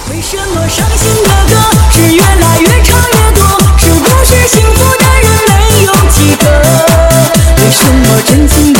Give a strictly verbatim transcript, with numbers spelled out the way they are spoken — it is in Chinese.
为什么伤心的歌是越来越唱越多？是不是幸福的人没有几个？为什么真情的